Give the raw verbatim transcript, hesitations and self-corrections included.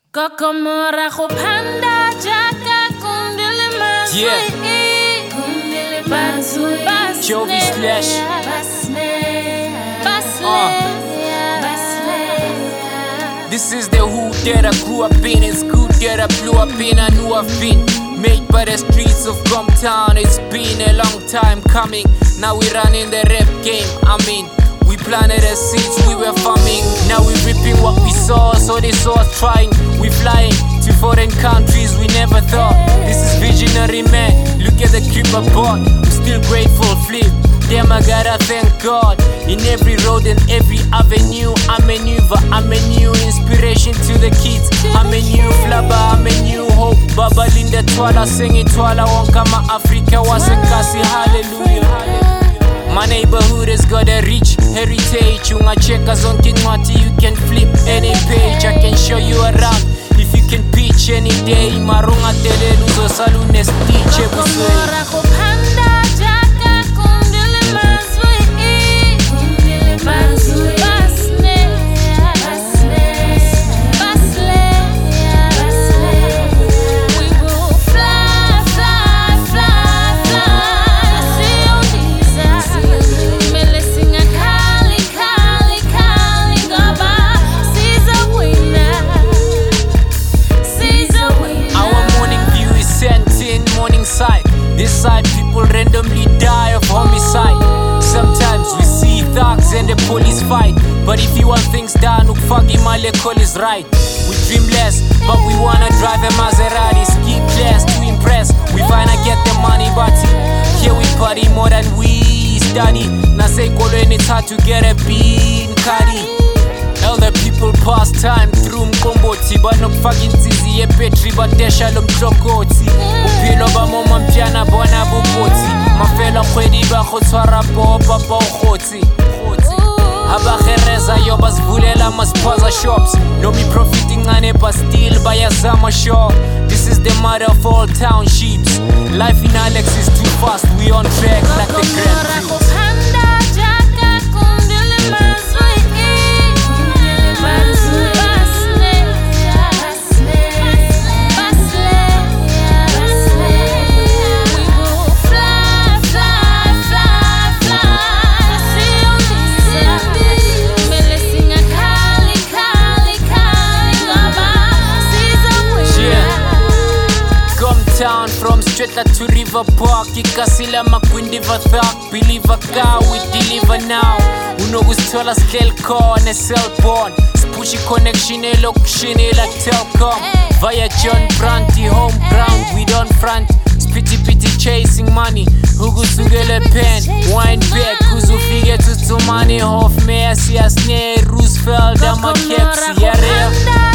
Kokomora khopanda jaka kundile mazui Yeah. Kundile mazui Basne Jovi Slash. Basne Basne Uh. Basne. This is the hood that I grew up in. It's good that I blew up in. I knew I've been made by the streets of Comptown. It's been a long time coming. Now we run in the rap game. I mean, we planted the seeds, we were farming. Now we reaping what we saw, so they saw us trying. We flying to foreign countries we never thought. This is visionary, man. Look at the crib I bought. I'm still grateful, flip. Damn, I gotta thank God. In every road and every avenue, I'm a new, I'm a new inspiration to the kids. I'm a new flabber, I'm a new hope. Baba Linda Twala, singing Twala, Wankama Africa, Wasekasi, hallelujah. My neighborhood has got a rich heritage. Unga checkers on Kinwati, you can flip any page. I can show you around if you can pitch any day. Marunga tele luzo salune stitch Kokomora khopanda jaka kundile mazui Kundile mazui Basne Basne Basne Basne. We will fly, fly, fly, fly. Siyo giza Mele singa kali, kali, kali Ngoba Siza winner Siza winner. Our morning view is sent in morning side. This side people randomly die of homicide. Sometimes we see thugs and the police fight. But if you want things done, Ukfagi Male call is right. We dream less, but we wanna drive a Maserati. Ski class to impress. We finna get the money, but here we party more than we study. Now say Kolweni, it's hard to get a bean cardi. Elder people pass time through mkomboti banokufaka insizi yepetri badesha lo mhlokoti uphilo bamoma mpyana bona buboti mafela khwedi ba khotshwara popa pa khotsi abagereza yo basivulela maspaza shops no me profiting ane but still bayazama show. This is the mother of all townships. Life in Alex is too fast, we on track like the Grand Prix. Town from Strata to River Park, Ikasila Makwindi Vathak, Believer car, we deliver now. Unogusthola scale car on a cell phone. Spushy connection, a location like Telcom. Via John Branty, home ground, we don't front. Spitty pitty chasing money. Hugusugele pen, wine back, Kuzufige to Tumani, Hof Messi, Asne, Roosevelt, Amakeps, Yarel.